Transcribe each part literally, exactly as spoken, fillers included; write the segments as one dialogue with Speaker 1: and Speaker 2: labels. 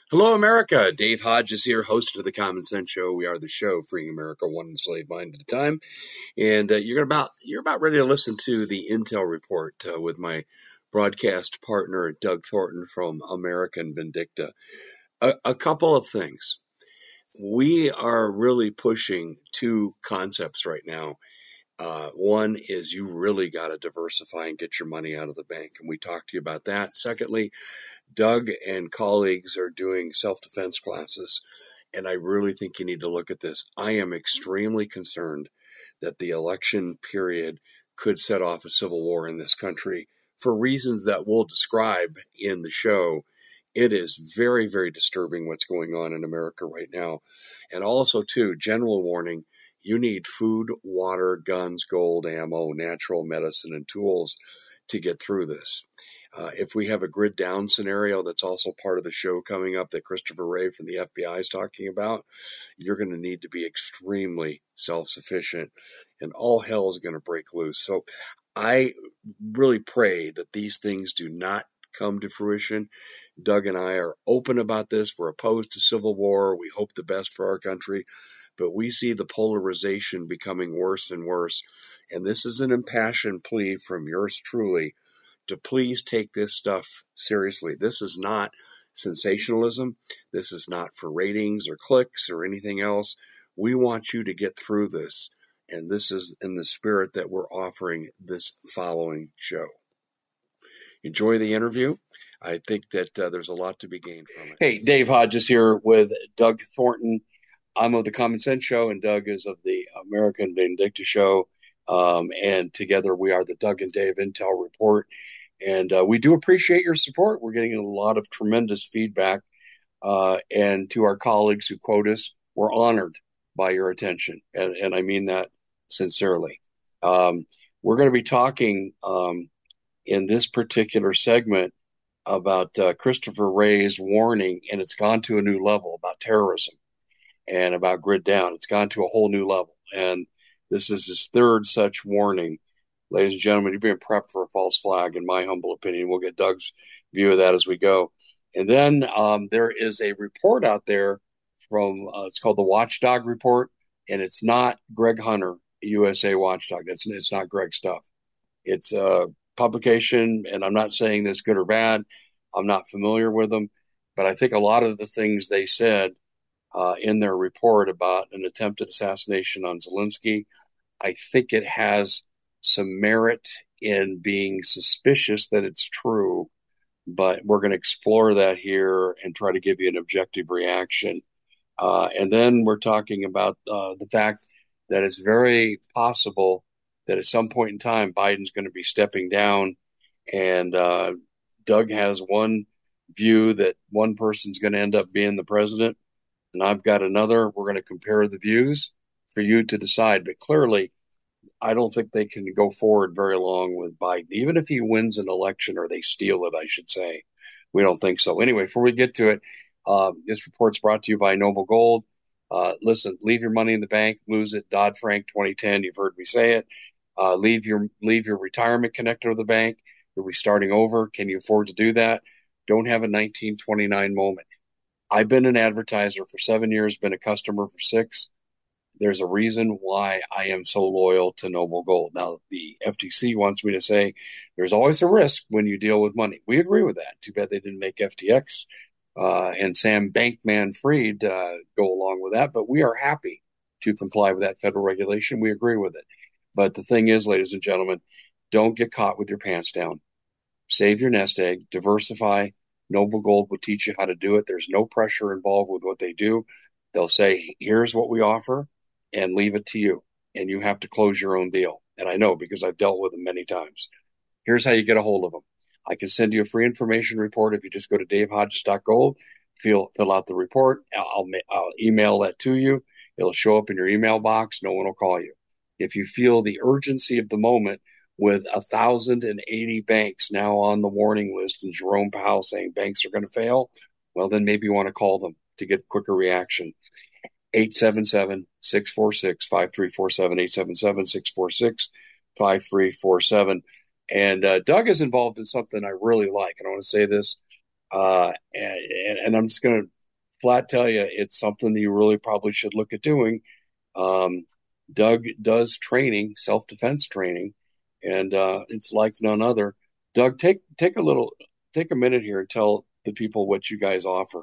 Speaker 1: Hello, America. Dave Hodges here, host of the Common Sense Show. We are the show freeing America one enslaved mind at a time. And uh, you're about you're about ready to listen to the Intel Report uh, with my broadcast partner, Doug Thornton from American Vindicta. A, a couple of things. We are really pushing two concepts right now. Uh, one is you really got to diversify and get your money out of the bank. And we talked to you about that. Secondly, Doug and colleagues are doing self-defense classes, and I really think you need to look at this. I am extremely concerned that the election period could set off a civil war in this country for reasons that we'll describe in the show. It is very, very disturbing what's going on in America right now. And also, too, general warning, you need food, water, guns, gold, ammo, natural medicine, and tools to get through this. Uh, if we have a grid down scenario, that's also part of the show coming up that Christopher Wray from the F B I is talking about, you're going to need to be extremely self-sufficient, and all hell is going to break loose. So I really pray that these things do not come to fruition. Doug and I are open about this. We're opposed to civil war. We hope the best for our country, but we see the polarization becoming worse and worse. And this is an impassioned plea from yours truly to please take this stuff seriously. This is not sensationalism. This is not for ratings or clicks or anything else. We want you to get through this. And this is in the spirit that we're offering this following show. Enjoy the interview. I think that uh, there's a lot to be gained from it. Hey, Dave Hodges here with Doug Thornton. I'm of the Common Sense Show, and Doug is of the American Vindicta Show. Um, and together we are the Doug and Dave Intel Report. And uh, we do appreciate your support. We're getting a lot of tremendous feedback. Uh, and to our colleagues who quote us, we're honored by your attention. And, and I mean that sincerely. Um, we're going to be talking um, in this particular segment about uh, Christopher Wray's warning, and it's gone to a new level about terrorism and about grid down. It's gone to a whole new level. And this is his third such warning. Ladies and gentlemen, you're being prepped for a false flag, in my humble opinion. We'll get Doug's view of that as we go. And then um, there is a report out there from, uh, it's called the Watchdog Report, and it's not Greg Hunter, U S A Watchdog. It's, it's not Greg's stuff. It's a publication, and I'm not saying this good or bad. I'm not familiar with them, but I think a lot of the things they said uh, in their report about an attempted assassination on Zelensky, I think it has some merit in being suspicious that it's true, but we're going to explore that here and try to give you an objective reaction. Uh, and then we're talking about uh, the fact that it's very possible that at some point in time, Biden's going to be stepping down. And uh, Doug has one view that one person's going to end up being the president, and I've got another. We're going to compare the views for you to decide. But clearly, I don't think they can go forward very long with Biden, even if he wins an election, or they steal it, I should say. We don't think so. Anyway, before we get to it, uh, this report's brought to you by Noble Gold. Uh, listen, leave your money in the bank, lose it. Dodd-Frank twenty ten, you've heard me say it. Uh, leave your leave your retirement connected to the bank. Are we starting over? Can you afford to do that? Don't have a nineteen twenty-nine moment. I've been an advertiser for seven years, been a customer for six. There's a reason why I am so loyal to Noble Gold. Now, the F T C wants me to say there's always a risk when you deal with money. We agree with that. Too bad they didn't make F T X uh, and Sam Bankman-Fried uh, go along with that. But we are happy to comply with that federal regulation. We agree with it. But the thing is, ladies and gentlemen, don't get caught with your pants down. Save your nest egg. Diversify. Noble Gold will teach you how to do it. There's no pressure involved with what they do. They'll say, here's what we offer, and leave it to you. And you have to close your own deal. And I know because I've dealt with them many times. Here's how you get a hold of them. I can send you a free information report if you just go to dave hodges dot gold, fill, fill out the report. I'll, I'll email that to you. It'll show up in your email box. No one will call you. If you feel the urgency of the moment with one thousand eighty banks now on the warning list and Jerome Powell saying banks are going to fail, well, then maybe you want to call them to get quicker reaction. eight seven seven, six four six, five three four seven, eight seven seven, six four six, five three four seven. And uh, Doug is involved in something I really like. And I want to say this, uh, and, and I'm just going to flat tell you it's something that you really probably should look at doing. Um, Doug does training, self defense training, and uh, it's like none other. Doug, take take a little, take a minute here and tell the people what you guys offer.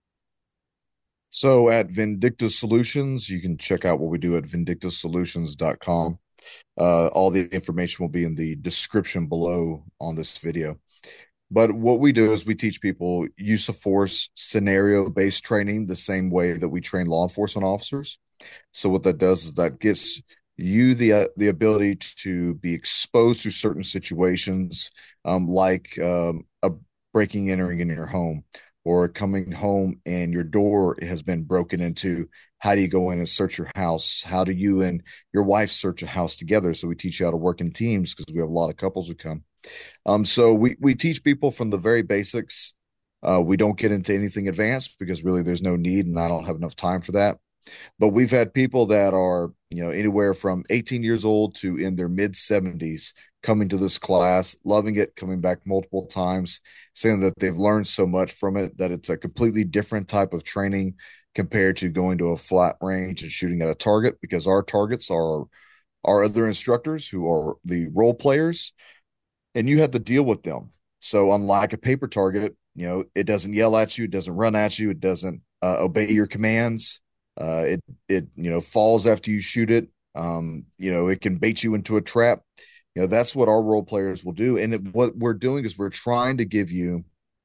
Speaker 2: So at Vindicta Solutions, you can check out what we do at vindicta solutions dot com. Uh, all the information will be in the description below on this video. But what we do is we teach people use of force scenario based training the same way that we train law enforcement officers. So what that does is that gets you the uh, the ability to be exposed to certain situations, um, like um, a breaking entering in your home, or coming home and your door has been broken into. How do you go in and search your house? How do you and your wife search a house together? So we teach you how to work in teams because we have a lot of couples who come. Um, so we we teach people from the very basics. Uh, we don't get into anything advanced because really there's no need, and I don't have enough time for that. But we've had people that are, you know, anywhere from eighteen years old to in their mid seventies coming to this class, loving it, coming back multiple times, saying that they've learned so much from it that it's a completely different type of training compared to going to a flat range and shooting at a target, because our targets are our other instructors who are the role players, and you have to deal with them. So unlike a paper target, you know, it doesn't yell at you, it doesn't run at you, it doesn't uh, obey your commands. Uh, it it you know falls after you shoot it. Um, you know, it can bait you into a trap. You know, that's what our role players will do. And it, what we're doing is we're trying to give you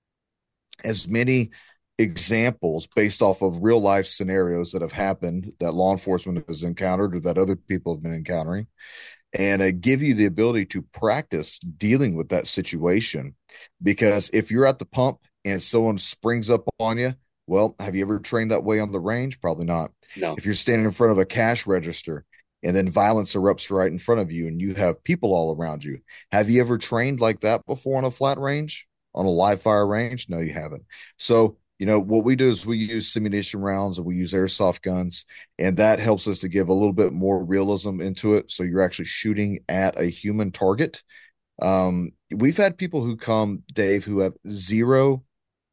Speaker 2: as many examples based off of real life scenarios that have happened that law enforcement has encountered or that other people have been encountering, and uh, give you the ability to practice dealing with that situation. Because if you're at the pump and someone springs up on you, well, have you ever trained that way on the range? Probably not.
Speaker 1: No,
Speaker 2: If you're standing in front of a cash register and then violence erupts right in front of you and you have people all around you, have you ever trained like that before on a flat range, on a live fire range? No, you haven't. So, you know, what we do is we use simulation rounds and we use airsoft guns, and that helps us to give a little bit more realism into it. So you're actually shooting at a human target. Um, we've had people who come, Dave, who have zero,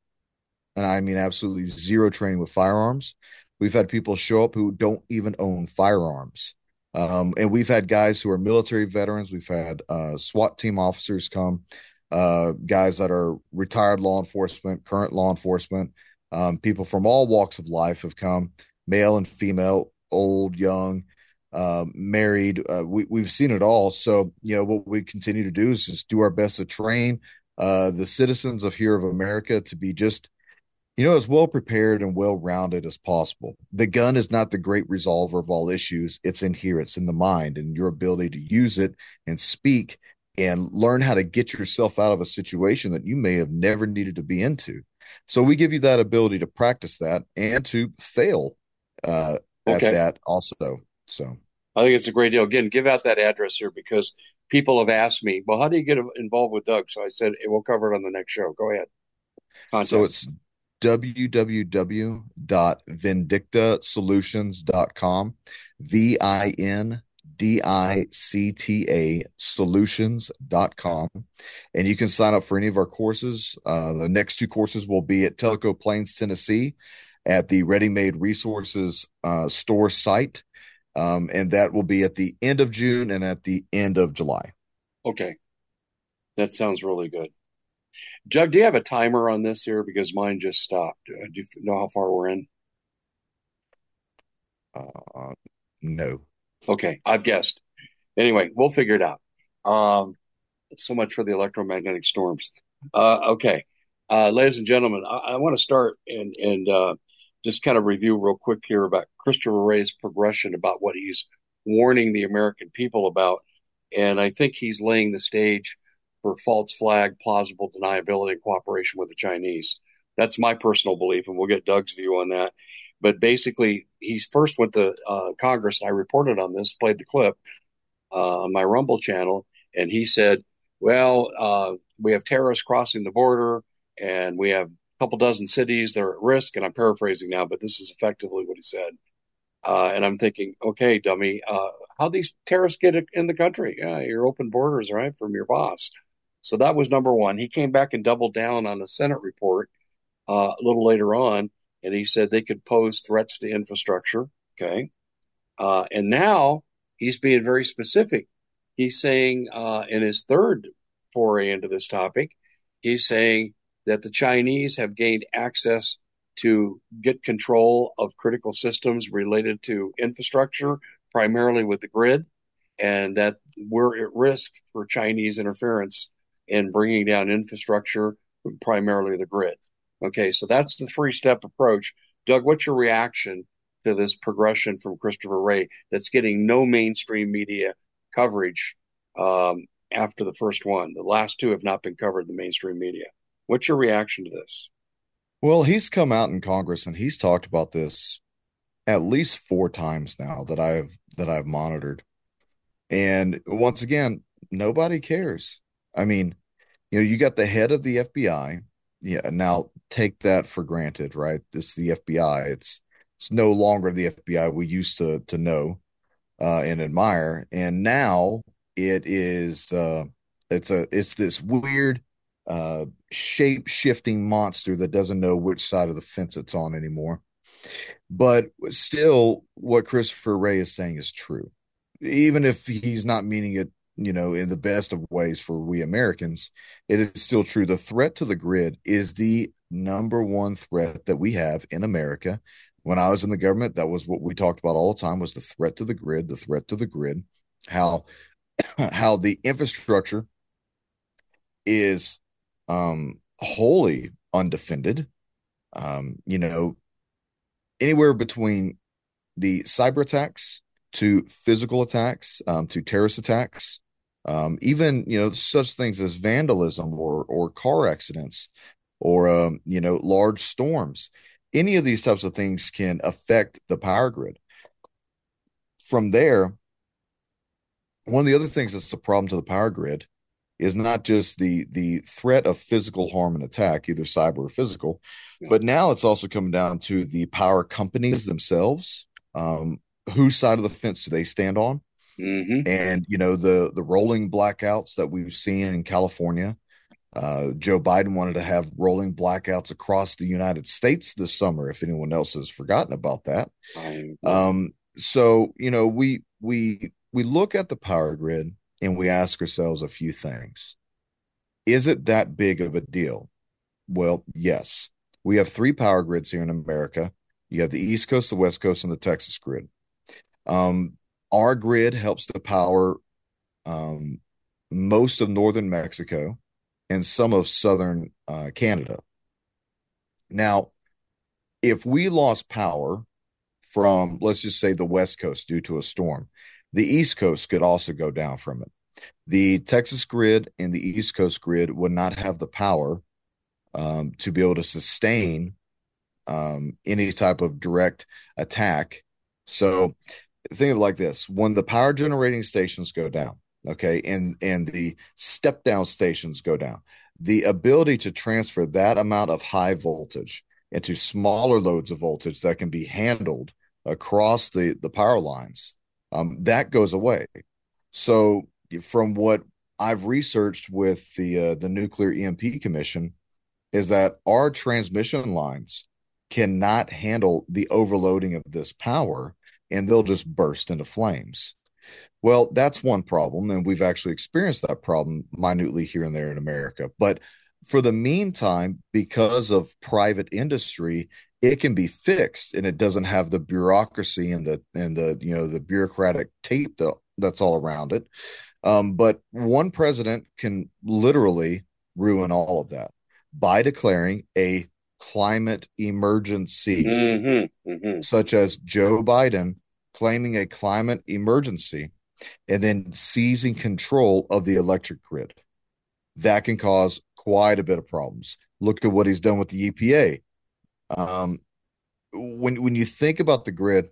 Speaker 2: and I mean absolutely zero training with firearms. We've had people show up who don't even own firearms. Um, and we've had guys who are military veterans. We've had uh, SWAT team officers come, uh, guys that are retired law enforcement, current law enforcement. Um, people from all walks of life have come, male and female, old, young, uh, married. Uh, we, we've seen it all. So, you know, what we continue to do is just do our best to train uh, the citizens of here of America to be just, you know, as well prepared and well rounded as possible. The gun is not the great resolver of all issues. It's in here, it's in the mind, and your ability to use it and speak and learn how to get yourself out of a situation that you may have never needed to be into. So we give you that ability to practice that and to fail uh, at
Speaker 1: okay.
Speaker 2: that also. So
Speaker 1: I think it's a great deal. Again, give out that address here because people have asked me, well, how do you get involved with Doug? So I said, hey, we'll cover it on the next show. Go ahead.
Speaker 2: so
Speaker 1: Contact.
Speaker 2: it's w w w dot vindicta solutions dot com, V I N D I C T A solutions dot com. And you can sign up for any of our courses. Uh, the next two courses will be at Tellico Plains, Tennessee, at the Ready Made Resources uh, store site. Um, and that will be at the end of June and at the end of July.
Speaker 1: Okay. That sounds really good. Doug, do you have a timer on this here? Because mine just stopped. Uh, do you know how far we're in?
Speaker 2: Uh, no.
Speaker 1: Okay. I've guessed. Anyway, we'll figure it out. Um, so much for the electromagnetic storms. Uh, okay. Uh, ladies and gentlemen, I, I want to start and, and uh, just kind of review real quick here about Christopher Wray's progression about what he's warning the American people about. And I think he's laying the stage for false flag, plausible deniability, and cooperation with the Chinese. That's my personal belief, and we'll get Doug's view on that. But basically, he first went to uh, Congress, and I reported on this, played the clip uh, on my Rumble channel, and he said, well, uh, we have terrorists crossing the border, and we have a couple dozen cities that are at risk, and I'm paraphrasing now, but this is effectively what he said. Uh, and I'm thinking, okay, dummy, uh, how these terrorists get in the country? Yeah, your open borders, right, from your boss. So that was number one. He came back and doubled down on the Senate report uh, a little later on and he said they could pose threats to infrastructure. Okay. Uh, and now he's being very specific. He's saying uh, in his third foray into this topic, he's saying that the Chinese have gained access to get control of critical systems related to infrastructure, primarily with the grid, and that we're at risk for Chinese interference in bringing down infrastructure, primarily the grid. Okay, so that's the three step approach. Doug, what's your reaction to this progression from Christopher Wray that's getting no mainstream media coverage um, after the first one? The last two have not been covered in the mainstream media. What's your reaction to this?
Speaker 2: Well, he's come out in Congress and he's talked about this at least four times now that I've that I've monitored. And once again, nobody cares. I mean, you know, you got the head of the F B I. Yeah, now take that for granted, right? It's the F B I. It's it's no longer the F B I we used to to know uh, and admire, and now it is uh, it's a it's this weird uh, shape shifting monster that doesn't know which side of the fence it's on anymore. But still, what Christopher Wray is saying is true, even if he's not meaning it, you know, in the best of ways for we Americans. It is still true. The threat to the grid is the number one threat that we have in America. When I was in the government, that was what we talked about all the time, was the threat to the grid, the threat to the grid, how how the infrastructure is um, wholly undefended. Um, you know, anywhere between the cyber attacks to physical attacks, um, to terrorist attacks, um, even, you know, such things as vandalism or or car accidents or, um, you know, large storms. Any of these types of things can affect the power grid. From there, one of the other things that's a problem to the power grid is not just the the threat of physical harm and attack, either cyber or physical,
Speaker 1: Yeah.
Speaker 2: but now it's also coming down to the power companies themselves. Um, whose side of the fence do they stand on?
Speaker 1: Mm-hmm.
Speaker 2: And you know, the the rolling blackouts that we've seen in California. Uh, Joe Biden wanted to have rolling blackouts across the United States this summer, if anyone else has forgotten about that. Um, so you know, we we we look at the power grid and we ask ourselves a few things. Is it that big of a deal? Well, yes. We have three power grids here in America. You have the East Coast, the West Coast, and the Texas grid. Um, our grid helps to power um, most of northern Mexico and some of southern uh, Canada. Now, if we lost power from, let's just say, the West Coast due to a storm, the East Coast could also go down from it. The Texas grid and the East Coast grid would not have the power um, to be able to sustain um, any type of direct attack. So think of it like this: when the power generating stations go down, okay, and and the step down stations go down, the ability to transfer that amount of high voltage into smaller loads of voltage that can be handled across the the power lines, um, that goes away. So from what I've researched with the uh, the Nuclear E M P Commission, is that our transmission lines cannot handle the overloading of this power, and they'll just burst into flames. Well, that's one problem, and we've actually experienced that problem minutely here and there in America. But for the meantime, because of private industry, it can be fixed, and it doesn't have the bureaucracy and the and the you know the bureaucratic tape that, that's all around it. Um, but one president can literally ruin all of that by declaring a climate emergency,
Speaker 1: Mm-hmm. Mm-hmm.
Speaker 2: such as Joe Biden claiming a climate emergency and then seizing control of the electric grid. That can cause quite a bit of problems. Look at what he's done with the E P A. Um, when when you think about the grid,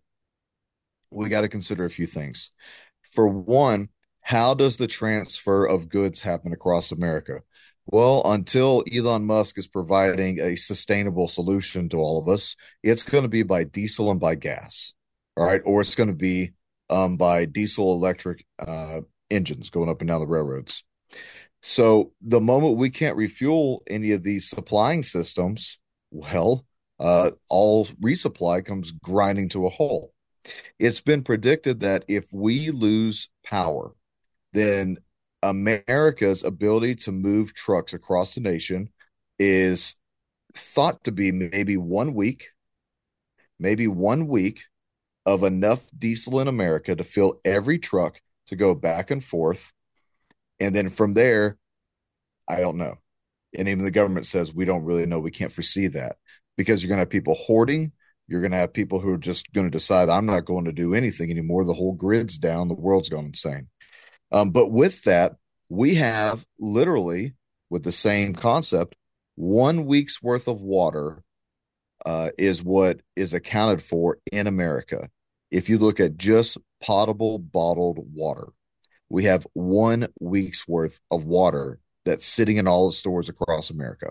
Speaker 2: we got to consider a few things. For one, how does the transfer of goods happen across America? Well, until Elon Musk is providing a sustainable solution to all of us, it's going to be by diesel and by gas, all right? Or it's going to be um, by diesel electric uh, engines going up and down the railroads. So the moment we can't refuel any of these supplying systems, well, uh, all resupply comes grinding to a halt. It's been predicted that if we lose power, then America's ability to move trucks across the nation is thought to be maybe one week, maybe one week of enough diesel in America to fill every truck to go back and forth. And then from there, I don't know. And even the government says we don't really know. We can't foresee that because you're going to have people hoarding. You're going to have people who are just going to decide, I'm not going to do anything anymore. The whole grid's down. The world's gone insane. Um, but with that, we have literally, with the same concept, one week's worth of water uh, is what is accounted for in America. If you look at just potable bottled water, we have one week's worth of water that's sitting in all the stores across America.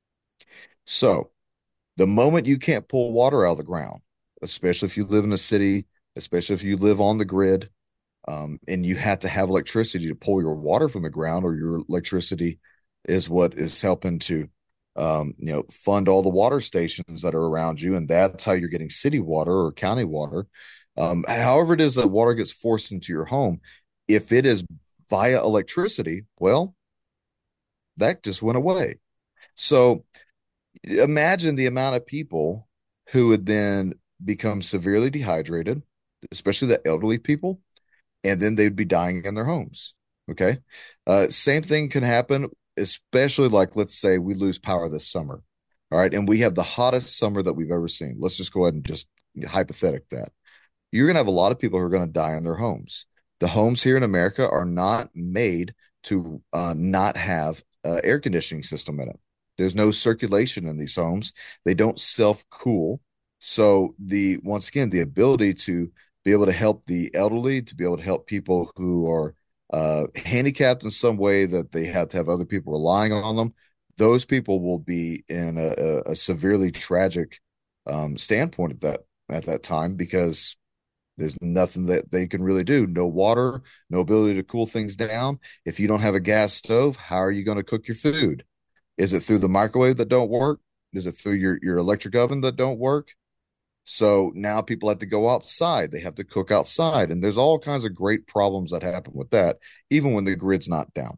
Speaker 2: So the moment you can't pull water out of the ground, especially if you live in a city, especially if you live on the grid, um, and you have to have electricity to pull your water from the ground, or your electricity is what is helping to, um, you know, fund all the water stations that are around you, and that's how you're getting city water or county water. Um, however it is that water gets forced into your home, if it is via electricity, well, that just went away. So imagine the amount of people who would then become severely dehydrated, especially the elderly people, and then they'd be dying in their homes. Okay. Uh, same thing can happen, especially like, let's say we lose power this summer. All right. And we have the hottest summer that we've ever seen. Let's just go ahead and just hypothetic that. You're going to have a lot of people who are going to die in their homes. The homes here in America are not made to uh, not have uh, air conditioning system in it. There's no circulation in these homes. They don't self-cool. So the once again, the ability to be able to help the elderly, to be able to help people who are uh, handicapped in some way that they have to have other people relying on them, those people will be in a, a, a severely tragic um, standpoint at that at that time because there's nothing that they can really do. No water, no ability to cool things down. If you don't have a gas stove, how are you going to cook your food? Is it through the microwave that don't work? Is it through your, your electric oven that don't work? So now people have to go outside. They have to cook outside. And there's all kinds of great problems that happen with that, even when the grid's not down.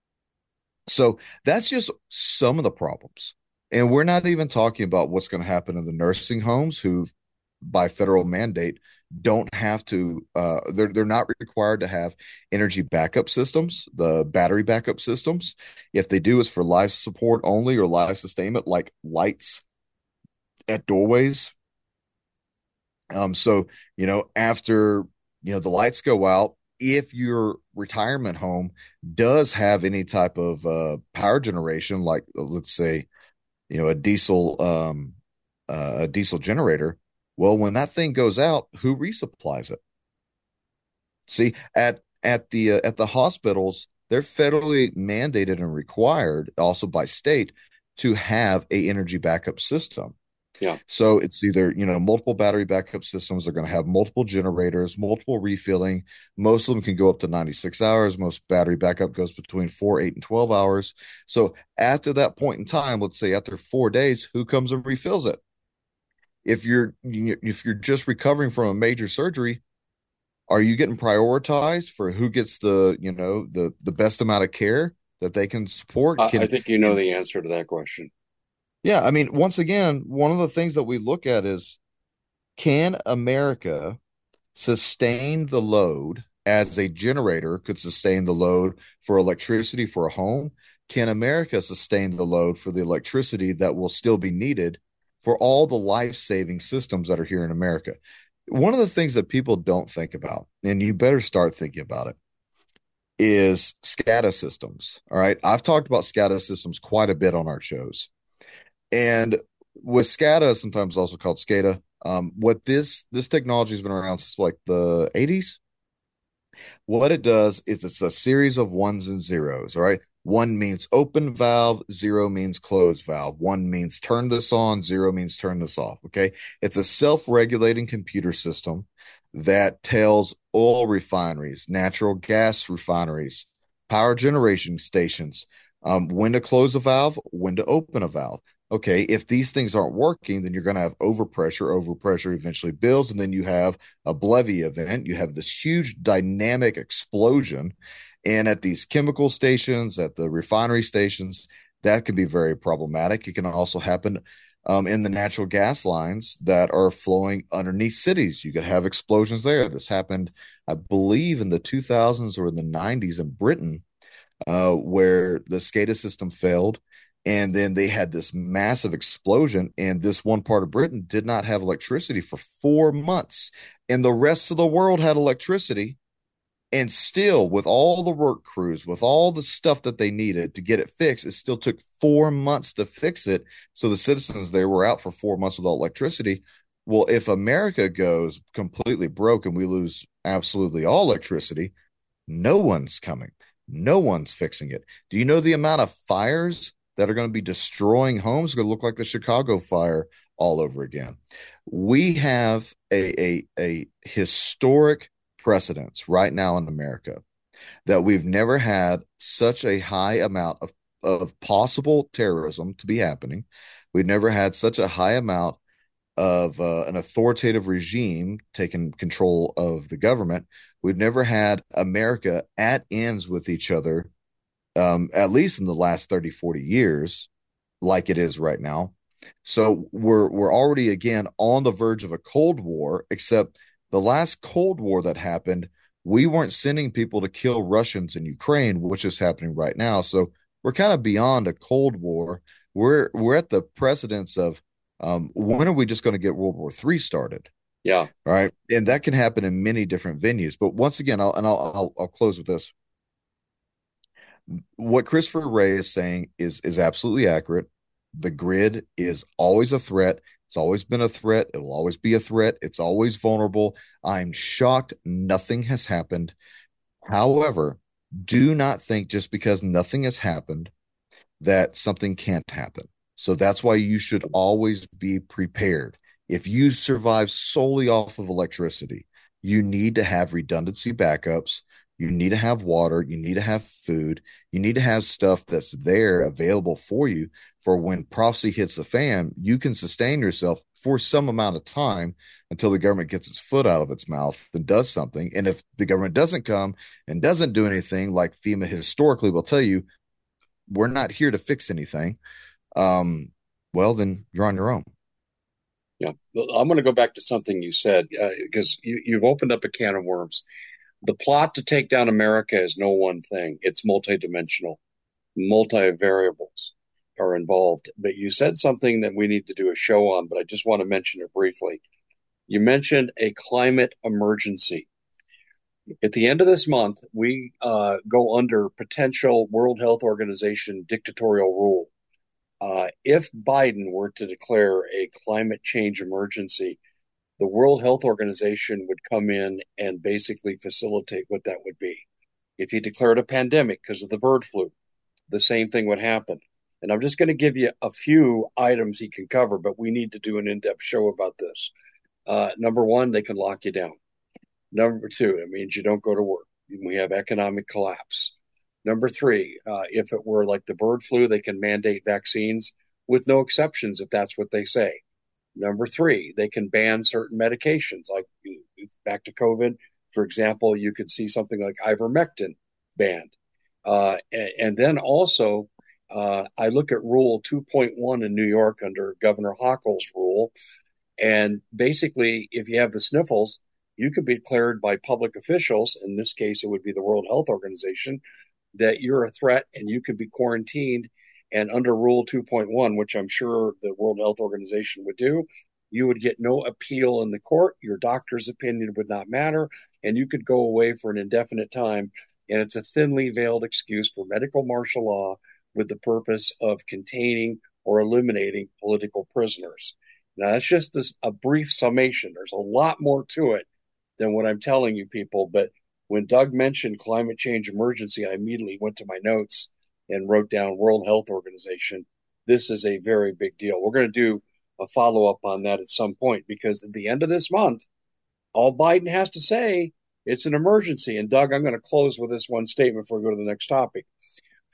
Speaker 2: So that's just some of the problems. And we're not even talking about what's going to happen in the nursing homes who, by federal mandate, don't have to, uh, they're, they're not required to have energy backup systems, the battery backup systems. If they do, it's for life support only or life sustainment, like lights at doorways. Um, so, you know, after, you know, the lights go out, if your retirement home does have any type of uh, power generation, like uh, let's say, you know, a diesel, um, uh, a diesel generator, well, when that thing goes out, who resupplies it? See, at at the uh, at the hospitals, they're federally mandated and required, also by state, to have a energy backup system.
Speaker 1: Yeah.
Speaker 2: So it's either, you know, multiple battery backup systems are going to have multiple generators, multiple refilling. Most of them can go up to ninety-six hours. Most battery backup goes between four, eight, and twelve hours. So after that point in time, let's say after four days, who comes and refills it? If you're if you're just recovering from a major surgery, are you getting prioritized for who gets the, you know, the the best amount of care that they can support?
Speaker 1: I,
Speaker 2: Can
Speaker 1: I think you know the answer to that question.
Speaker 2: Yeah, I mean, once again, one of the things that we look at is, can America sustain the load as a generator could sustain the load for electricity for a home? Can America sustain the load for the electricity that will still be needed for all the life-saving systems that are here in America? One of the things that people don't think about, and you better start thinking about it, is SCADA systems. All right. I've talked about SCADA systems quite a bit on our shows. And with SCADA, sometimes also called SCADA, um, what this this technology has been around since like the eighties. What it does is it's a series of ones and zeros. All right. One means open valve, zero means closed valve. One means turn this on, zero means turn this off. Okay. It's a self-regulating computer system that tells oil refineries, natural gas refineries, power generation stations, um, when to close a valve, when to open a valve. okay, if these things aren't working, then you're going to have overpressure. Overpressure eventually builds, and then you have a Blevy event. You have this huge dynamic explosion. And at these chemical stations, at the refinery stations, that can be very problematic. It can also happen um, in the natural gas lines that are flowing underneath cities. You could have explosions there. This happened, I believe, in the two thousands or in the nineties in Britain, uh, where the SCADA system failed. And then they had this massive explosion, and this one part of Britain did not have electricity for four months. And the rest of the world had electricity. And still, with all the work crews, with all the stuff that they needed to get it fixed, it still took four months to fix it. So the citizens there were out for four months without electricity. Well, if America goes completely broke and we lose absolutely all electricity, no one's coming. No one's fixing it. Do you know the amount of fires that are going to be destroying homes? It's going to look like the Chicago fire all over again. We have a, a, a historic precedence right now in America that we've never had such a high amount of, of possible terrorism to be happening. We've never had such a high amount of uh, an authoritative regime taking control of the government. We've never had America at ends with each other, um, at least in the last thirty, forty years, like it is right now. So we're we're already again on the verge of a Cold War, except the last Cold War that happened, we weren't sending people to kill Russians in Ukraine, which is happening right now. So we're kind of beyond a Cold War. We're we're at the precedence of um, when are we just going to get World War Three started?
Speaker 1: Yeah.
Speaker 2: All right, and that can happen in many different venues. But once again, I'll and I'll I'll, I'll close with this. What Christopher Wray is saying is is absolutely accurate. The grid is always a threat. It's always been a threat. It will always be a threat. It's always vulnerable. I'm shocked nothing has happened. However, do not think just because nothing has happened that something can't happen. So that's why you should always be prepared. If you survive solely off of electricity, you need to have redundancy backups. You need to have water. You need to have food. You need to have stuff that's there available for you for when prophecy hits the fan, you can sustain yourself for some amount of time until the government gets its foot out of its mouth and does something. And if the government doesn't come and doesn't do anything, like FEMA historically will tell you, we're not here to fix anything. Um, well, then you're on your own.
Speaker 1: Yeah. I'm going to go back to something you said because uh, you, you've opened up a can of worms. The plot to take down America is no one thing. It's multidimensional, multi-variables are involved. But you said something that we need to do a show on, but I just want to mention it briefly. You mentioned a climate emergency. At the end of this month, we uh, go under potential World Health Organization dictatorial rule. Uh, if Biden were to declare a climate change emergency, the World Health Organization would come in and basically facilitate what that would be. If he declared a pandemic because of the bird flu, the same thing would happen. And I'm just going to give you a few items he can cover, but we need to do an in-depth show about this. Uh, number one, they can lock you down. Number two, it means you don't go to work. We have economic collapse. Number three, uh, if it were like the bird flu, they can mandate vaccines with no exceptions if that's what they say. Number three, they can ban certain medications, like back to COVID, for example, you could see something like ivermectin banned. Uh, and, and then also, uh, I look at Rule two point one in New York under Governor Hochul's rule. And basically, if you have the sniffles, you could be declared by public officials, in this case, it would be the World Health Organization, that you're a threat and you could be quarantined. And under Rule two point one, which I'm sure the World Health Organization would do, you would get no appeal in the court. Your doctor's opinion would not matter, and you could go away for an indefinite time. And it's a thinly veiled excuse for medical martial law with the purpose of containing or eliminating political prisoners. Now, that's just this, a brief summation. There's a lot more to it than what I'm telling you people. But when Doug mentioned climate change emergency, I immediately went to my notes and wrote down World Health Organization. This is a very big deal. We're going to do a follow-up on that at some point, because at the end of this month, all Biden has to say, it's an emergency. And Doug, I'm going to close with this one statement before we go to the next topic.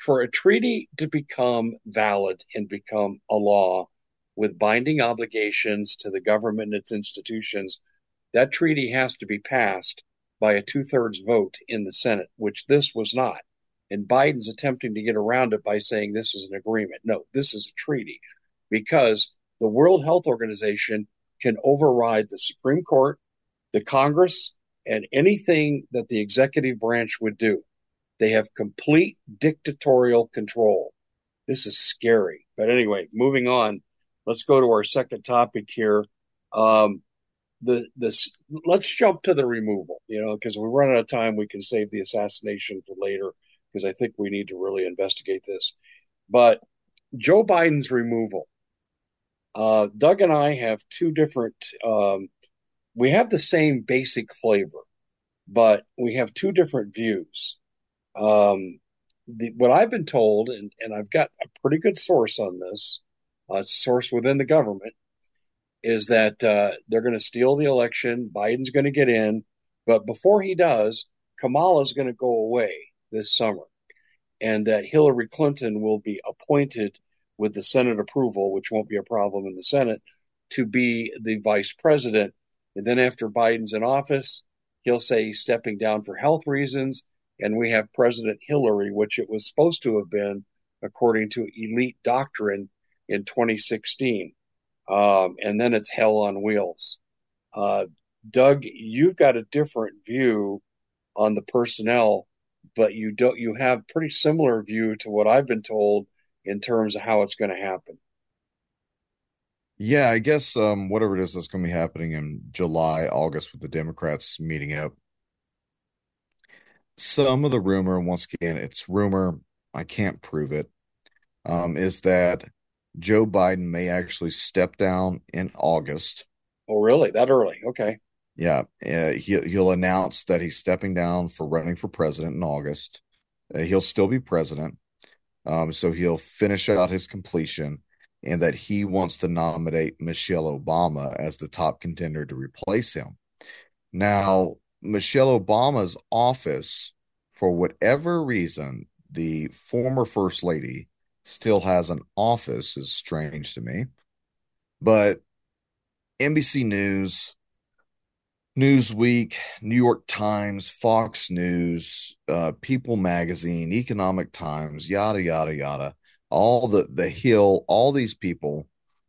Speaker 1: for a treaty to become valid and become a law with binding obligations to the government and its institutions, that treaty has to be passed by a two-thirds vote in the Senate, which this was not. And Biden's attempting to get around it by saying this is an agreement. No, this is a treaty, because the World Health Organization can override the Supreme Court, the Congress, and anything that the executive branch would do. They have complete dictatorial control. This is scary. But anyway, moving on, let's go to our second topic here. Um, the this let's jump to the removal, you know, because we run out of time. We can save the assassination for later, because I think we need to really investigate this. But Joe Biden's removal. Uh, Doug and I have two different. Um, we have the same basic flavor, but we have two different views. Um, the, what I've been told, and, and I've got a pretty good source on this, uh, it's a source within the government, is that uh, they're going to steal the election. Biden's going to get in. But before he does, Kamala's going to go away this summer. And that Hillary Clinton will be appointed with the Senate approval, which won't be a problem in the Senate, to be the vice president. And then after Biden's in office, he'll say he's stepping down for health reasons. And we have President Hillary, which it was supposed to have been, according to elite doctrine, in twenty sixteen. Um, and then it's hell on wheels. Uh, Doug, you've got a different view on the personnel, but you don't. You have pretty similar view to what I've been told in terms of how it's going to happen.
Speaker 2: Yeah, I guess um, whatever it is that's going to be happening in July, August with the Democrats meeting up. Some of the rumor, once again, it's rumor, I can't prove it, um, is that Joe Biden may actually step down in August.
Speaker 1: Oh, really? That early? Okay.
Speaker 2: Yeah, uh, he, he'll announce that he's stepping down for running for president in August. Uh, he'll still be president. Um, so he'll finish out his completion, and that he wants to nominate Michelle Obama as the top contender to replace him. Now, Michelle Obama's office, for whatever reason, the former first lady still has an office, is strange to me. But N B C News, Newsweek, New York Times, Fox News, uh, People Magazine, Economic Times, yada, yada, yada, all the, the Hill, all these people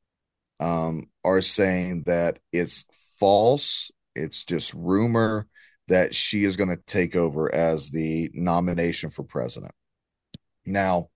Speaker 2: um, are saying that it's false. It's just rumor that she is going to take over as the nomination for president. Now,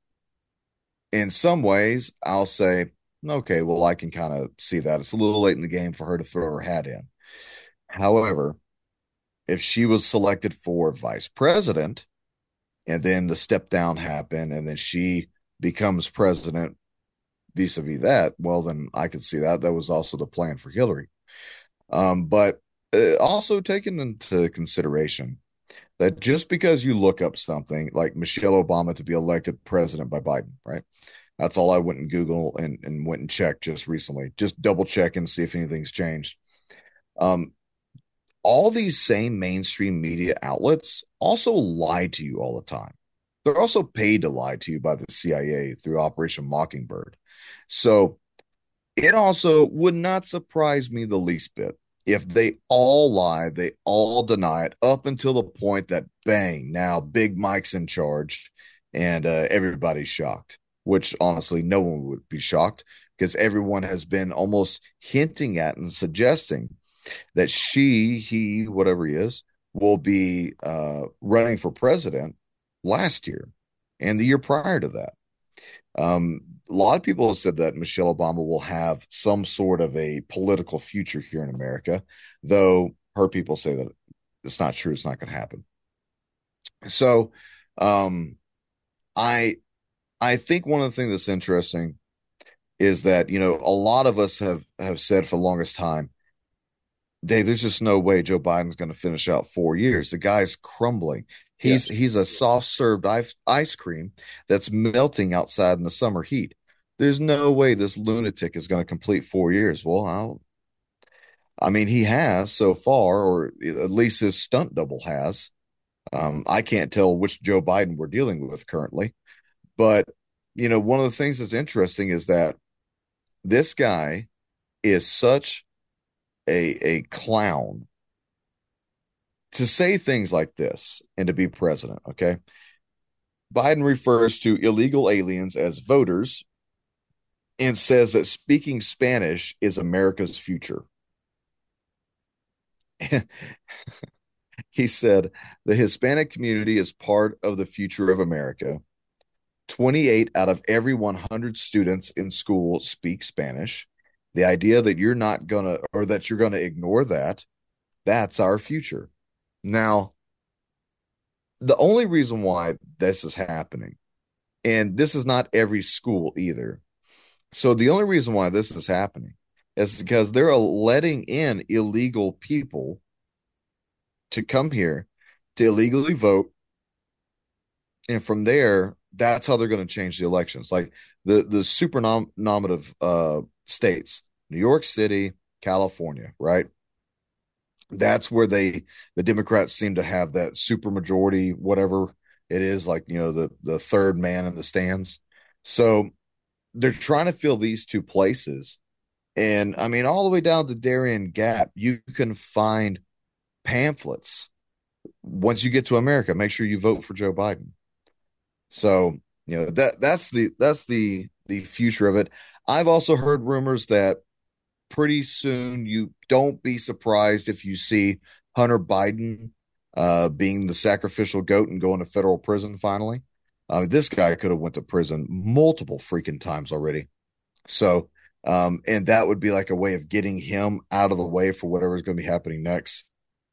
Speaker 2: in some ways, I'll say, okay, well, I can kind of see that. It's a little late in the game for her to throw her hat in. However, if she was selected for vice president and then the step down happened and then she becomes president vis-a-vis that, well, then I could see that. That was also the plan for Hillary. Um, but uh, also taken into consideration that just because you look up something like Michelle Obama to be elected president by Biden, right? That's all I went and Google and, and went and checked just recently. Just double check and see if anything's changed. Um, all these same mainstream media outlets also lie to you all the time. They're also paid to lie to you by the C I A through Operation Mockingbird. So it also would not surprise me the least bit if they all lie, they all deny it up until the point that bang, now Big Mike's in charge and uh, everybody's shocked, which honestly no one would be shocked because everyone has been almost hinting at and suggesting that she, he, whatever he is, will be uh, running for president last year and the year prior to that. Um, a lot of people have said that Michelle Obama will have some sort of a political future here in America, though her people say that it's not true. It's not going to happen. So, um, I, I think one of the things that's interesting is that, you know, a lot of us have, have said for the longest time, Dave, there's just no way Joe Biden's going to finish out four years. The guy's crumbling. He's yes. he's a soft served ice, ice cream that's melting outside in the summer heat. There's no way this lunatic is going to complete four years. Well, I'll, I mean, he has so far, or at least his stunt double has. Um, I can't tell which Joe Biden we're dealing with currently, But, you know, one of the things that's interesting is that this guy is such a a clown to say things like this and to be president, okay? Biden refers to illegal aliens as voters and says that speaking Spanish is America's future. He said the Hispanic community is part of the future of America. twenty-eight out of every one hundred students in school speak Spanish. The idea that you're not going to, or that you're going to ignore that, that's our future. Now, the only reason why this is happening, and this is not every school either. So the only reason why this is happening is because they're letting in illegal people to come here to illegally vote. And from there, that's how they're going to change the elections. Like the, the super nom- nominative uh, states, New York City, California, right? That's where they, the Democrats seem to have that super majority, whatever it is, like, you know, the, the third man in the stands. So they're trying to fill these two places. And I mean, all the way down to Darien Gap, you can find pamphlets. Once you get to America, make sure you vote for Joe Biden. So, you know, that that's the that's the the future of it. I've also heard rumors that pretty soon you don't be surprised if you see Hunter Biden uh, being the sacrificial goat and going to federal prison finally. Uh, this guy could have went to prison multiple freaking times already. So, um, and that would be like a way of getting him out of the way for whatever's going to be happening next.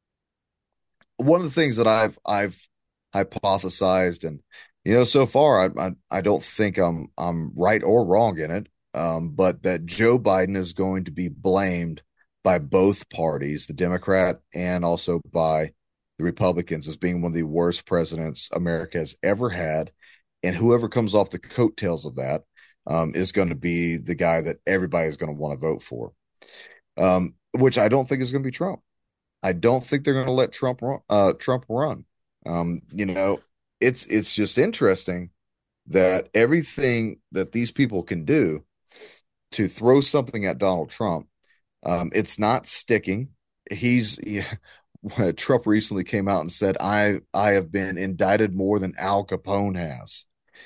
Speaker 2: One of the things that I've I've hypothesized, and you know, so far I I, I don't think I'm I'm right or wrong in it, um, but that Joe Biden is going to be blamed by both parties, the Democrat and also by the Republicans, as being one of the worst presidents America has ever had, and whoever comes off the coattails of that um, is going to be the guy that everybody is going to want to vote for, um, which I don't think is going to be Trump. I don't think they're going to let Trump run, uh, Trump run. Um, you know, it's it's just interesting that everything that these people can do to throw something at Donald Trump, um, it's not sticking. He's he, Trump recently came out and said, "I I have been indicted more than Al Capone has."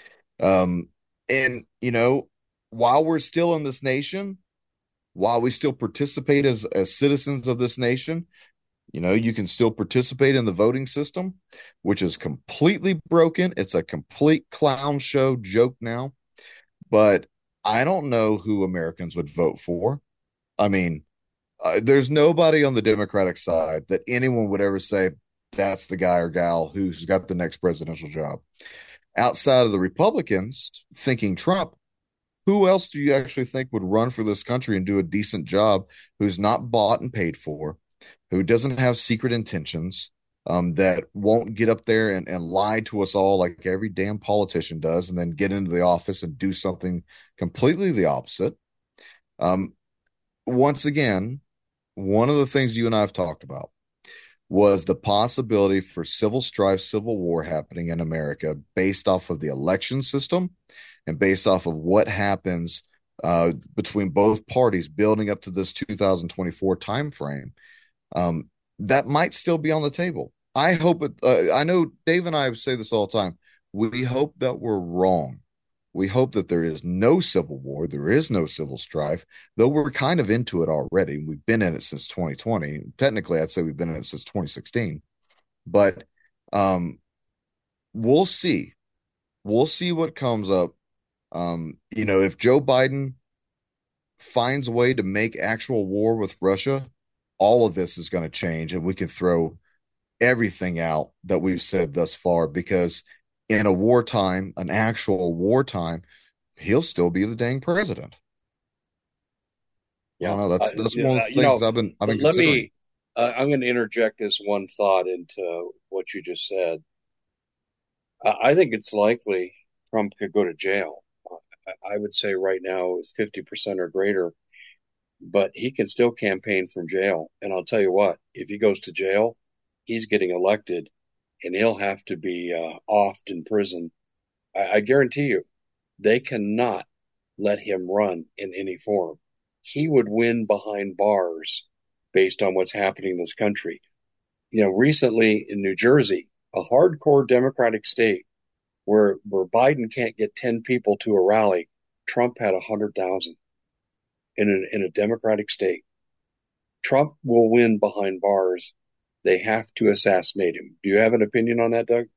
Speaker 2: Um, and you know, while we're still in this nation, while we still participate as as citizens of this nation, you know, you can still participate in the voting system, which is completely broken. It's a complete clown show joke now. But I don't know who Americans would vote for. I mean, uh, there's nobody on the Democratic side that anyone would ever say that's the guy or gal who's got the next presidential job. Outside of the Republicans thinking Trump, who else do you actually think would run for this country and do a decent job, who's not bought and paid for, who doesn't have secret intentions, um, that won't get up there and, and lie to us all like every damn politician does, and then get into the office and do something completely the opposite? Um, once again, one of the things you and I have talked about was the possibility for civil strife, civil war happening in America based off of the election system and based off of what happens uh, between both parties building up to this two thousand twenty-four timeframe. Um, that might still be on the table. I hope it. Uh, I know Dave and I say this all the time. We hope that we're wrong. We hope that there is no civil war. There is no civil strife, though we're kind of into it already. We've been in it since twenty twenty. Technically, I'd say we've been in it since twenty sixteen. But um, we'll see. We'll see what comes up. Um, you know, if Joe Biden finds a way to make actual war with Russia, all of this is going to change, and we can throw everything out that we've said thus far, because in a wartime, an actual wartime, he'll still be the dang president. I
Speaker 1: Yeah,
Speaker 2: don't know. That's
Speaker 1: uh,
Speaker 2: that's
Speaker 1: you
Speaker 2: one of the
Speaker 1: know,
Speaker 2: things I've been I've been
Speaker 1: let
Speaker 2: considering.
Speaker 1: me. Uh, I'm going to interject this one thought into what you just said. Uh, I think it's likely Trump could go to jail. Uh, I, I would say right now is fifty percent or greater, but he can still campaign from jail. And I'll tell you what, if he goes to jail, he's getting elected, and he'll have to be uh, offed in prison. I, I guarantee you, They cannot let him run in any form. He would win behind bars based on what's happening in this country. You know, recently in New Jersey, a hardcore Democratic state where where Biden can't get ten people to a rally, Trump had one hundred thousand in a, in a Democratic state. Trump will win behind bars. They have to assassinate him. Do you have an opinion on that, Doug?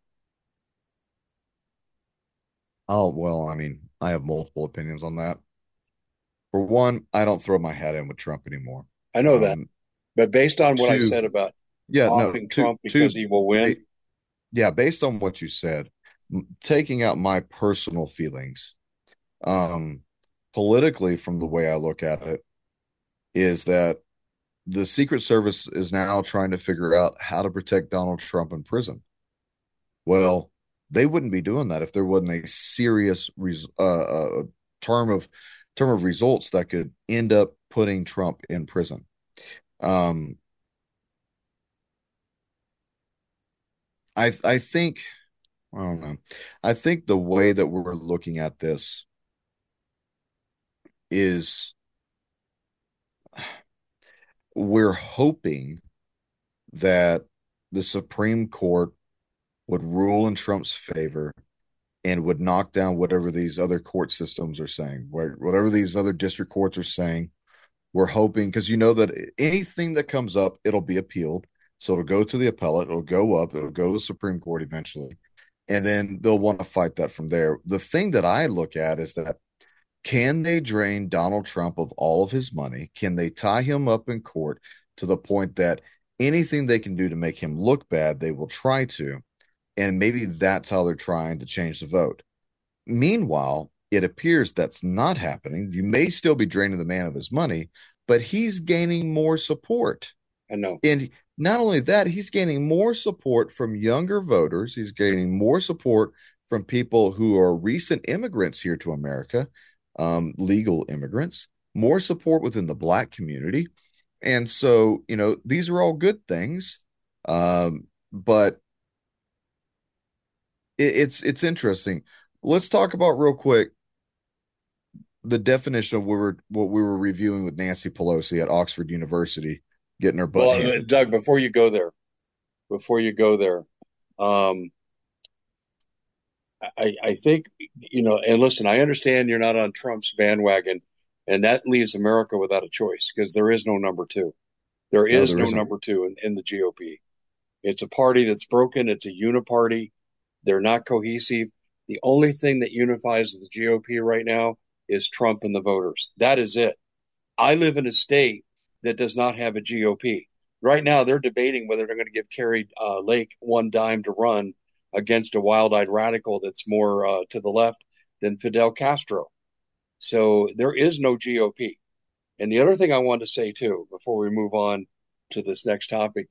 Speaker 2: Oh, well, I mean, I have multiple opinions on that. For one, I don't throw my hat in with Trump anymore.
Speaker 1: I know that.
Speaker 2: Um,
Speaker 1: But based on what I
Speaker 2: two,
Speaker 1: said about
Speaker 2: yeah, no,
Speaker 1: offing
Speaker 2: two,
Speaker 1: Trump because
Speaker 2: two,
Speaker 1: he will win,
Speaker 2: ba- yeah, based on what you said, m- taking out my personal feelings, um, politically, from the way I look at it, is that the Secret Service is now trying to figure out how to protect Donald Trump in prison. Well, they wouldn't be doing that if there wasn't a serious res uh, uh, term of term of results that could end up putting Trump in prison. Um, I I think I don't know. I think the way that we're looking at this is we're hoping that the Supreme Court would rule in Trump's favor and would knock down whatever these other court systems are saying, whatever these other district courts are saying. We're hoping because you know that anything that comes up, it'll be appealed. So it'll go to the appellate, it'll go up, it'll go to the Supreme Court eventually. And then they'll want to fight that from there. The thing that I look at is that can they drain Donald Trump of all of his money? Can they tie him up in court to the point that anything they can do to make him look bad, they will try to? And maybe that's how they're trying to change the vote. Meanwhile, it appears that's not happening. You may still be draining the man of his money, but he's gaining more support.
Speaker 1: I know.
Speaker 2: And not only that, he's gaining more support from younger voters. He's gaining more support from people who are recent immigrants here to America, um, legal immigrants, more support within the Black community. And so, you know, these are all good things. Um, but it, it's it's interesting. Let's talk about real quick the definition of what we were what we were reviewing with Nancy Pelosi at Oxford University, getting her butt
Speaker 1: Well, uh,
Speaker 2: handed to
Speaker 1: Doug,
Speaker 2: her.
Speaker 1: before you go there, before you go there, um, I, I think, you know, and listen, I understand you're not on Trump's bandwagon, and that leaves America without a choice because there is no number two. There
Speaker 2: No,
Speaker 1: is
Speaker 2: there
Speaker 1: no
Speaker 2: isn't.
Speaker 1: number two in, in the G O P. It's a party that's broken. It's a uniparty. They're not cohesive. The only thing that unifies the G O P right now is Trump and the voters. That is it. I live in a state that does not have a G O P. Right now, they're debating whether they're going to give Carrie uh, Lake one dime to run against a wild-eyed radical that's more uh, to the left than Fidel Castro. So there is no G O P. And the other thing I want to say too, before we move on to this next topic,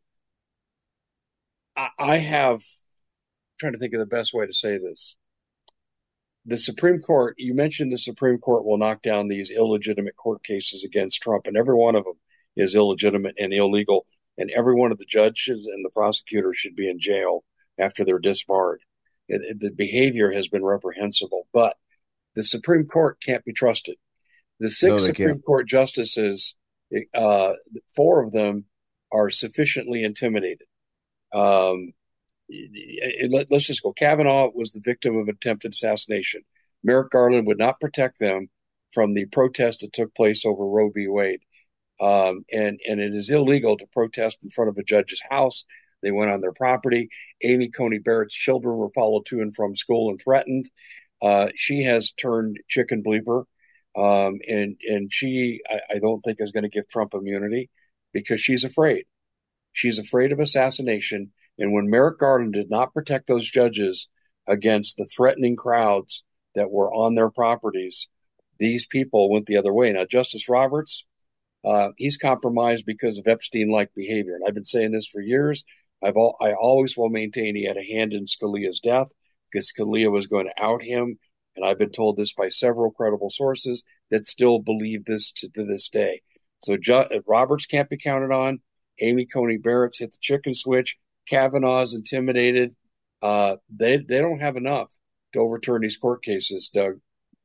Speaker 1: I, I have I'm trying to think of the best way to say this. The Supreme Court, you mentioned the Supreme Court will knock down these illegitimate court cases against Trump, and every one of them is illegitimate and illegal. And every one of the judges and the prosecutors should be in jail after they're disbarred. It, it, the behavior has been reprehensible, but the Supreme Court can't be trusted. The
Speaker 2: No,
Speaker 1: six
Speaker 2: they
Speaker 1: Supreme
Speaker 2: can't.
Speaker 1: Court justices, uh, four of them are sufficiently intimidated. Um, let, us just go. Kavanaugh was the victim of attempted assassination. Merrick Garland would not protect them from the protest that took place over Roe v. Wade. Um, and, and it is illegal to protest in front of a judge's house. They went on their property. Amy Coney Barrett's children were followed to and from school and threatened. Uh, she has turned chicken bleeper. Um, and, and she, I, I don't think, is going to give Trump immunity because she's afraid. She's afraid of assassination. And when Merrick Garland did not protect those judges against the threatening crowds that were on their properties, these people went the other way. Now, Justice Roberts, uh, he's compromised because of Epstein-like behavior. And I've been saying this for years. I've all, I always will maintain he had a hand in Scalia's death because Scalia was going to out him. And I've been told this by several credible sources that still believe this to, to this day. So Ju- Roberts can't be counted on. Amy Coney Barrett's hit the chicken switch. Kavanaugh's intimidated. Uh, they they don't have enough to overturn these court cases, Doug.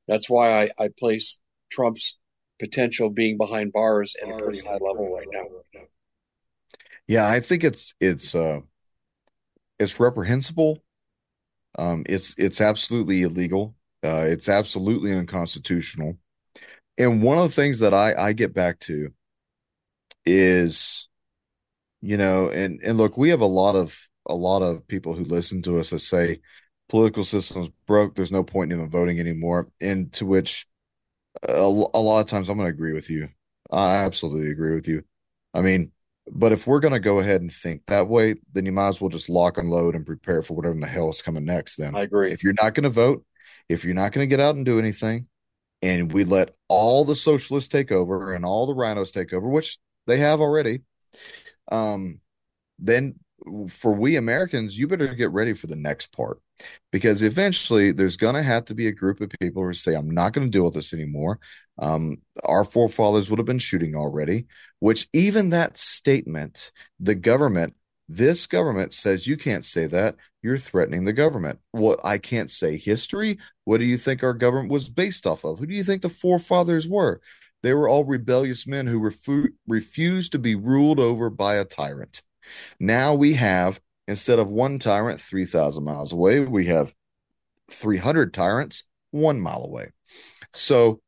Speaker 1: That's why I, I place Trump's potential being behind bars at a pretty high level right now.
Speaker 2: Yeah, I think it's it's uh it's reprehensible. Um, it's it's absolutely illegal. Uh, it's absolutely unconstitutional. And one of the things that I I get back to is, you know, and and look, we have a lot of a lot of people who listen to us that say political system's broke. There's no point in even voting anymore. And to which a, a lot of times I'm going to agree with you. I absolutely agree with you. I mean, but if we're going to go ahead and think that way, then you might as well just lock and load and prepare for whatever in the hell is coming next. Then,
Speaker 1: I agree.
Speaker 2: if you're not going to vote, if you're not going to get out and do anything, and we let all the socialists take over and all the rhinos take over, which they have already, um, then for we Americans, you better get ready for the next part because eventually there's going to have to be a group of people who say, I'm not going to deal with this anymore. Um, our forefathers would have been shooting already, which even that statement, the government, this government says you can't say that. You're threatening the government. Well, I can't say history. What do you think our government was based off of? Who do you think the forefathers were? They were all rebellious men who refu- refused to be ruled over by a tyrant. Now we have, instead of one tyrant three thousand miles away, we have three hundred tyrants one mile away. So,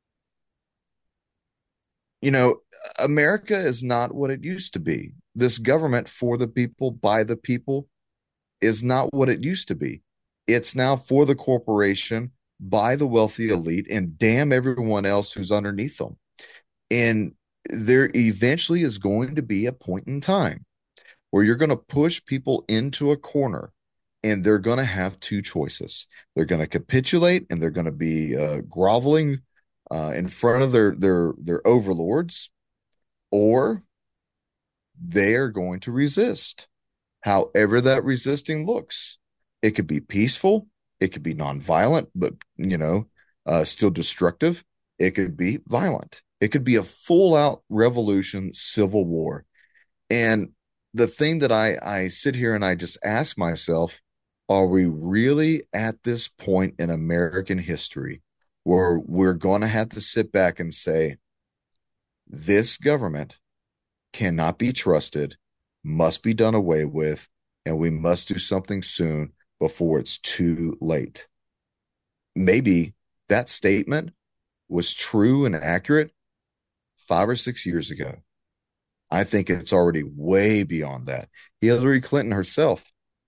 Speaker 2: you know, America is not what it used to be. This government for the people, by the people, is not what it used to be. It's now for the corporation, by the wealthy elite, and damn everyone else who's underneath them. And there eventually is going to be a point in time where you're going to push people into a corner and they're going to have two choices. They're going to capitulate and they're going to be uh, groveling uh, in front of their, their, their overlords, or they are going to resist, however that resisting looks. It could be peaceful. It could be nonviolent, but, you know, uh, still destructive. It could be violent. It could be a full out revolution, civil war. And the thing that I, I sit here and I just ask myself, are we really at this point in American history where we're going to have to sit back and say, this government cannot be trusted, must be done away with, and we must do something soon before it's too late? Maybe that statement was true and accurate five or six years ago. I think it's already way beyond that. Hillary Clinton herself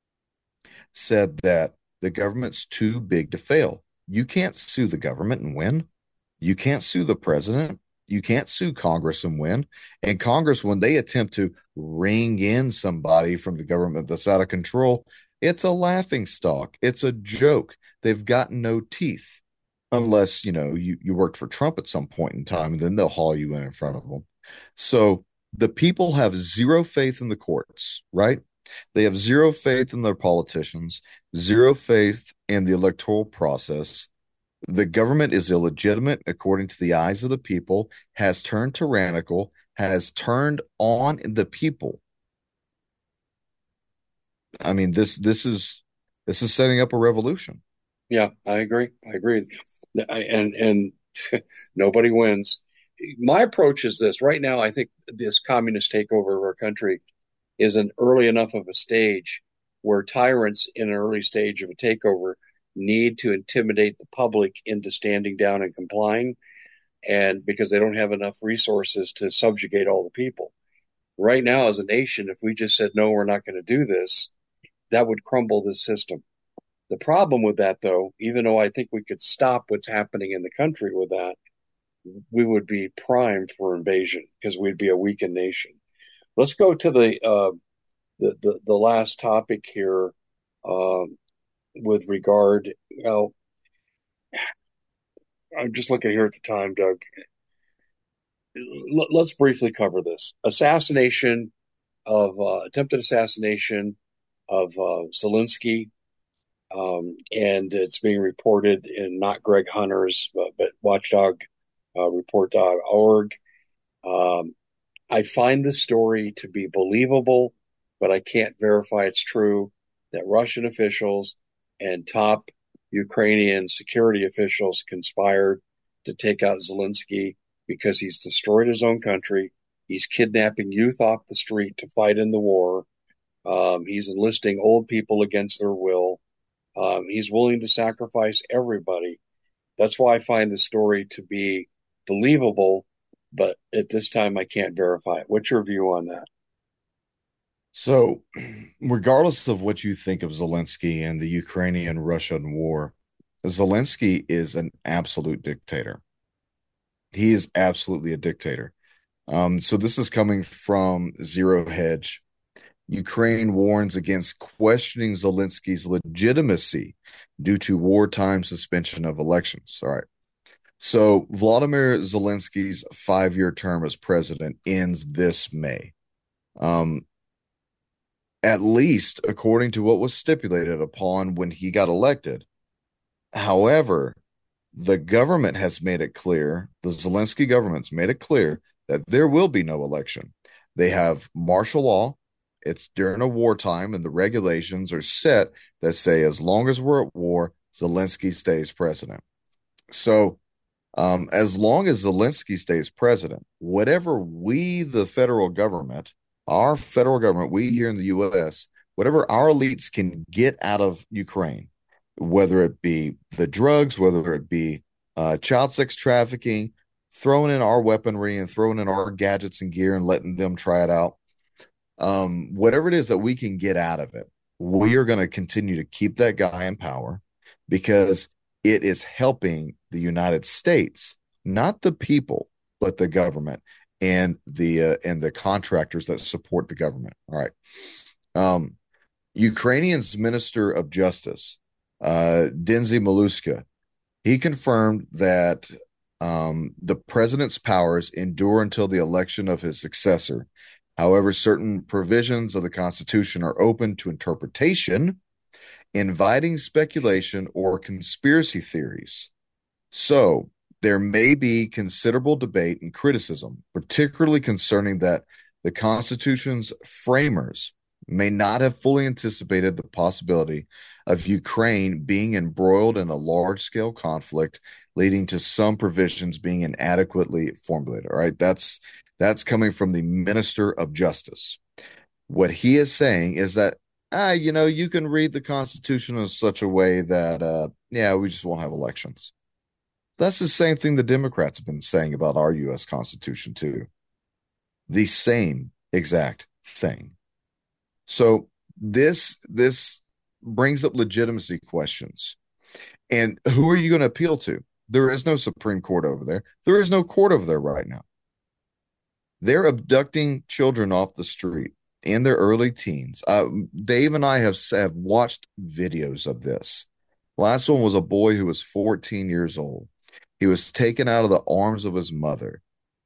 Speaker 2: said that the government's too big to fail. You can't sue the government and win. You can't sue the president. You can't sue Congress and win. And Congress, when they attempt to ring in somebody from the government that's out of control, it's a laughing stock. It's a joke. They've got no teeth. Unless, you know, you, you worked for Trump at some point in time, and then they'll haul you in in front of them. So the people have zero faith in the courts, right? They have zero faith in their politicians, zero faith in the electoral process. The government is illegitimate according to the eyes of the people, has turned tyrannical, has turned on the people. I mean, this this is this is setting up a revolution.
Speaker 1: Yeah, I agree. I agree. And and nobody wins. My approach is this. Right now, I think this communist takeover of our country is an early enough of a stage where tyrants in an early stage of a takeover need to intimidate the public into standing down and complying, and because they don't have enough resources to subjugate all the people. Right now, as a nation, if we just said, no, we're not going to do this, that would crumble the system. The problem with that, though, even though I think we could stop what's happening in the country with that, we would be primed for invasion because we'd be a weakened nation. Let's go to the uh, the, the the last topic here um, with regard. Well, I'm just looking here at the time, Doug. L- let's briefly cover this assassination of uh, attempted assassination of uh, Zelensky. Um, and it's being reported in not Greg Hunter's, but, but watchdog uh, report dot org. Um, I find the story to be believable, but I can't verify it's true that Russian officials and top Ukrainian security officials conspired to take out Zelensky because he's destroyed his own country. He's kidnapping youth off the street to fight in the war. Um, he's enlisting old people against their will. Um, he's willing to sacrifice everybody. That's why I find the story to be believable, but at this time I can't verify it. What's your view on that?
Speaker 2: So, regardless of what you think of Zelensky and the Ukrainian Russian war, Zelensky is an absolute dictator. He is absolutely a dictator. Um, so, this is coming from Zero Hedge. Ukraine warns against questioning Zelensky's legitimacy due to wartime suspension of elections. All right. So, Vladimir Zelensky's five year term as president ends this May. Um, at least according to what was stipulated upon when he got elected. However, the government has made it clear, the Zelensky government's made it clear that there will be no election. They have martial law. It's during a wartime, and the regulations are set that say as long as we're at war, Zelensky stays president. So, um, as long as Zelensky stays president, whatever we, the federal government, our federal government, we here in the U S, whatever our elites can get out of Ukraine, whether it be the drugs, whether it be uh, child sex trafficking, throwing in our weaponry and throwing in our gadgets and gear and letting them try it out, um, whatever it is that we can get out of it, we are going to continue to keep that guy in power because it is helping the United States, not the people, but the government and the uh, and the contractors that support the government. All right. Um, Ukrainian's Minister of Justice, uh, Denzy Maluska, he confirmed that um, the president's powers endure until the election of his successor. However, certain provisions of the Constitution are open to interpretation, inviting speculation or conspiracy theories. So, there may be considerable debate and criticism, particularly concerning that the Constitution's framers may not have fully anticipated the possibility of Ukraine being embroiled in a large-scale conflict, leading to some provisions being inadequately formulated. All right, that's that's coming from the Minister of Justice. What he is saying is that, ah, you know, you can read the Constitution in such a way that, uh, yeah, we just won't have elections. That's the same thing the Democrats have been saying about our U S Constitution, too. The same exact thing. So this this brings up legitimacy questions. And who are you going to appeal to? There is no Supreme Court over there. There is no court over there right now. They're abducting children off the street in their early teens. Uh, Dave and I have, have watched videos of this. Last one was a boy who was fourteen years old. He was taken out of the arms of his mother.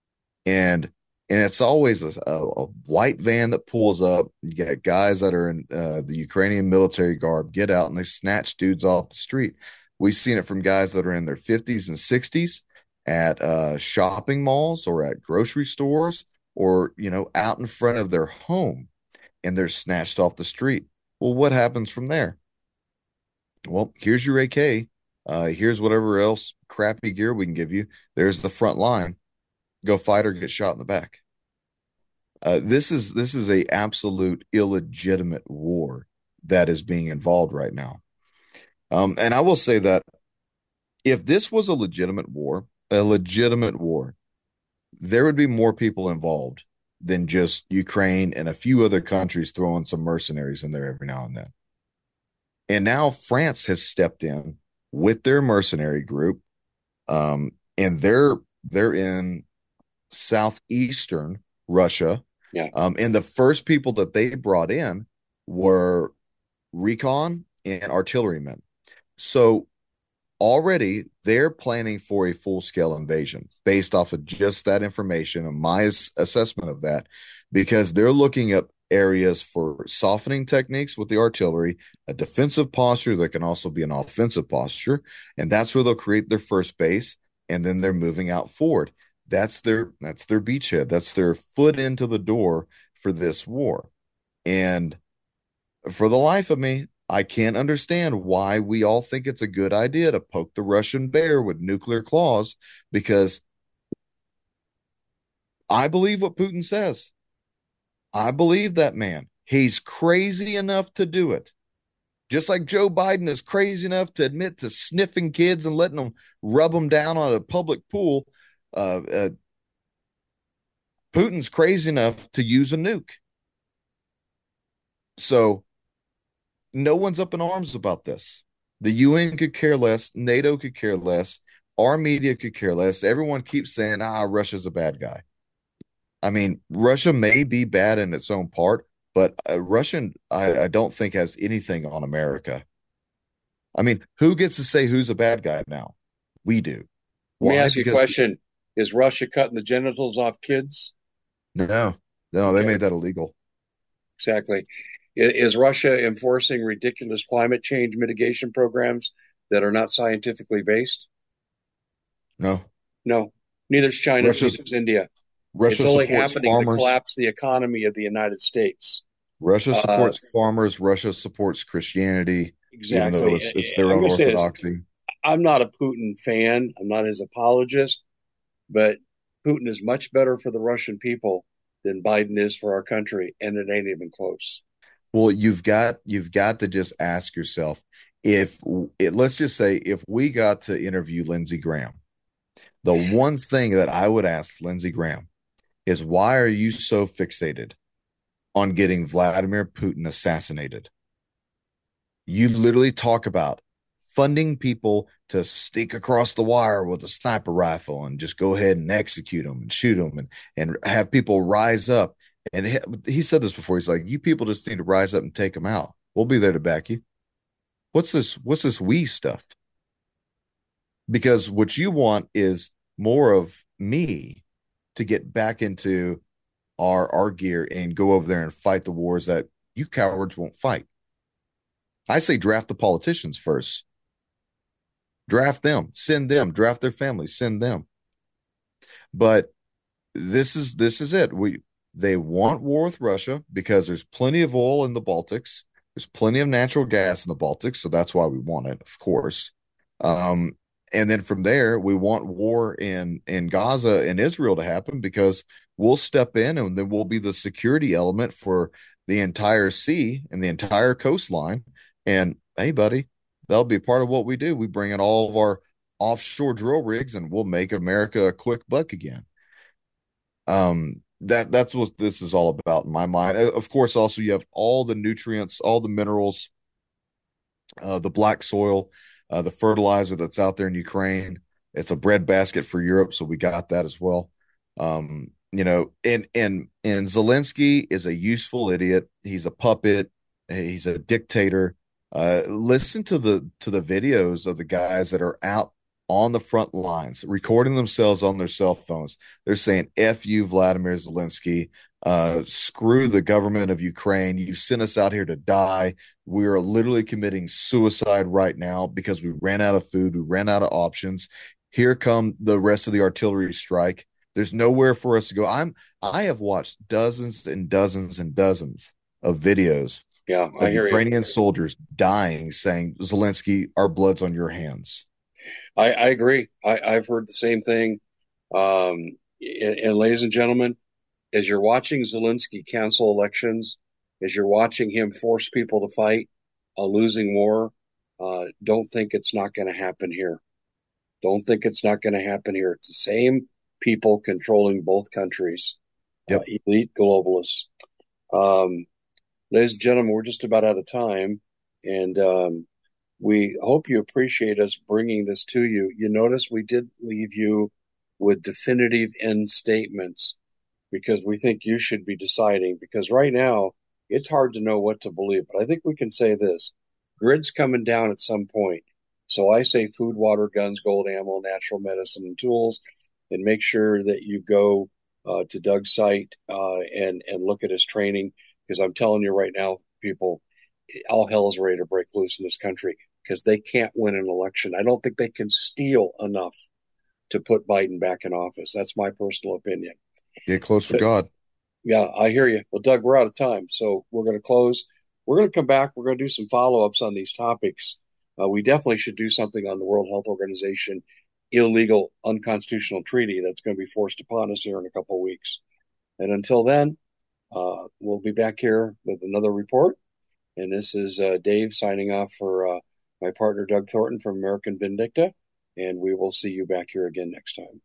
Speaker 2: And and it's always a, a, a white van that pulls up. You got guys that are in uh, the Ukrainian military garb get out and they snatch dudes off the street. We've seen it from guys that are in their fifties and sixties at uh, shopping malls or at grocery stores or, you know, out in front of their home, and they're snatched off the street. Well, what happens from there? Well, here's your A K. Uh, here's whatever else crappy gear we can give you. There's the front line. Go fight or get shot in the back. Uh, this is this is a absolute illegitimate war that is being involved right now. Um, and I will say that if this was a legitimate war, a legitimate war, there would be more people involved than just Ukraine and a few other countries throwing some mercenaries in there every now and then. And now France has stepped in with their mercenary group, um, and they're they're in southeastern Russia.
Speaker 1: Yeah.
Speaker 2: Um, and the first people that they brought in were recon and artillerymen. So already they're planning for a full-scale invasion based off of just that information and my assessment of that, because they're looking at areas for softening techniques with the artillery, a defensive posture that can also be an offensive posture, and that's where they'll create their first base, and then they're moving out forward. That's their that's their beachhead. That's their foot into the door for this war. And for the life of me, I can't understand why we all think it's a good idea to poke the Russian bear with nuclear claws, because I believe what Putin says. I believe that man. He's crazy enough to do it. Just like Joe Biden is crazy enough to admit to sniffing kids and letting them rub them down on a public pool, uh, uh, Putin's crazy enough to use a nuke. So no one's up in arms about this. The U N could care less. NATO could care less. Our media could care less. Everyone keeps saying, ah, Russia's a bad guy. I mean, Russia may be bad in its own part, but uh, Russian, I, I don't think has anything on America. I mean, who gets to say who's a bad guy now? We do.
Speaker 1: Let me
Speaker 2: Why?
Speaker 1: ask you a
Speaker 2: Because
Speaker 1: question. Is Russia cutting the genitals off kids?
Speaker 2: no, no, they
Speaker 1: Okay,
Speaker 2: made that illegal.
Speaker 1: exactly. I- Is Russia enforcing ridiculous climate change mitigation programs that are not scientifically based?
Speaker 2: No,
Speaker 1: No. Neither is China,
Speaker 2: Russia's
Speaker 1: neither is India. It's
Speaker 2: Russia
Speaker 1: only
Speaker 2: supports
Speaker 1: happening to
Speaker 2: farmers.
Speaker 1: collapse the economy of the United States.
Speaker 2: Russia
Speaker 1: Uh,
Speaker 2: supports farmers. Russia supports Christianity, even though
Speaker 1: exactly.
Speaker 2: it's it's
Speaker 1: I-
Speaker 2: their
Speaker 1: I'm
Speaker 2: own
Speaker 1: going to say this.
Speaker 2: orthodoxy.
Speaker 1: I'm not a Putin fan. I'm not his apologist, but Putin is much better for the Russian people than Biden is for our country, and it ain't even close.
Speaker 2: Well, you've got you've got to just ask yourself if it, let's just say if we got to interview Lindsey Graham, the one thing that I would ask Lindsey Graham is why are you so fixated on getting Vladimir Putin assassinated? You literally talk about funding people to sneak across the wire with a sniper rifle and just go ahead and execute them and shoot them and, and have people rise up. And he, he said this before. He's like, you people just need to rise up and take them out. We'll be there to back you. What's this? What's this we stuff? Because what you want is more of me to get back into our our gear and go over there and fight the wars that you cowards won't fight. I say draft the politicians first. Draft them, send them, draft their families, send them. But this is this is it. We they want war with Russia because there's plenty of oil in the Baltics. There's plenty of natural gas in the Baltics, so that's why we want it, of course. Um, and then from there, we want war in in Gaza and Israel to happen because we'll step in and then we'll be the security element for the entire sea and the entire coastline. And hey, buddy, that'll be part of what we do. We bring in all of our offshore drill rigs and we'll make America a quick buck again. Um, that that's what this is all about in my mind. Uh, Of course, also you have all the nutrients, all the minerals, uh, the black soil, uh, the fertilizer that's out there in Ukraine. It's a breadbasket for Europe, so we got that as well. Um, you know, and and and Zelensky is a useful idiot. He's a puppet. He's a dictator. Uh, listen to the to the videos of the guys that are out on the front lines, recording themselves on their cell phones. They're saying, F you, Vladimir Zelensky. Uh, screw the government of Ukraine. You've sent us out here to die. We are literally committing suicide right now because we ran out of food. We ran out of options. Here come the rest of the artillery strike. There's nowhere for us to go. I'm I have watched dozens and dozens and dozens of videos
Speaker 1: Yeah, I
Speaker 2: of
Speaker 1: hear you.
Speaker 2: Ukrainian soldiers dying, saying, Zelensky, our blood's on your hands.
Speaker 1: I, I agree. I, I've heard the same thing. Um, and, and ladies and gentlemen, as you're watching Zelensky cancel elections, as you're watching him force people to fight a losing war, uh, don't think it's not going to happen here. Don't think it's not going to happen here. It's the same people controlling both countries, uh,
Speaker 2: Yep.
Speaker 1: elite globalists. Um, ladies and gentlemen, we're just about out of time. And um, we hope you appreciate us bringing this to you. You notice we did leave you with definitive end statements because we think you should be deciding. Because right now, it's hard to know what to believe. But I think we can say this grid's coming down at some point. So I say food, water, guns, gold, ammo, natural medicine, and tools. And make sure that you go uh, to Doug's site uh, and, and look at his training. Because I'm telling you right now, people, all hell is ready to break loose in this country because they can't win an election. I don't think they can steal enough to put Biden back in office. That's my personal opinion.
Speaker 2: Get close with
Speaker 1: But,
Speaker 2: God.
Speaker 1: yeah, I hear you. Well, Doug, we're out of time, so we're going to close. we're going to come back. We're going to do some follow-ups on these topics. Uh, we definitely should do something on the World Health Organization illegal, unconstitutional treaty that's going to be forced upon us here in a couple of weeks. And until then, uh, we'll be back here with another report. And this is uh, Dave signing off for uh, my partner, Doug Thornton from American Vindicta. And we will see you back here again next time.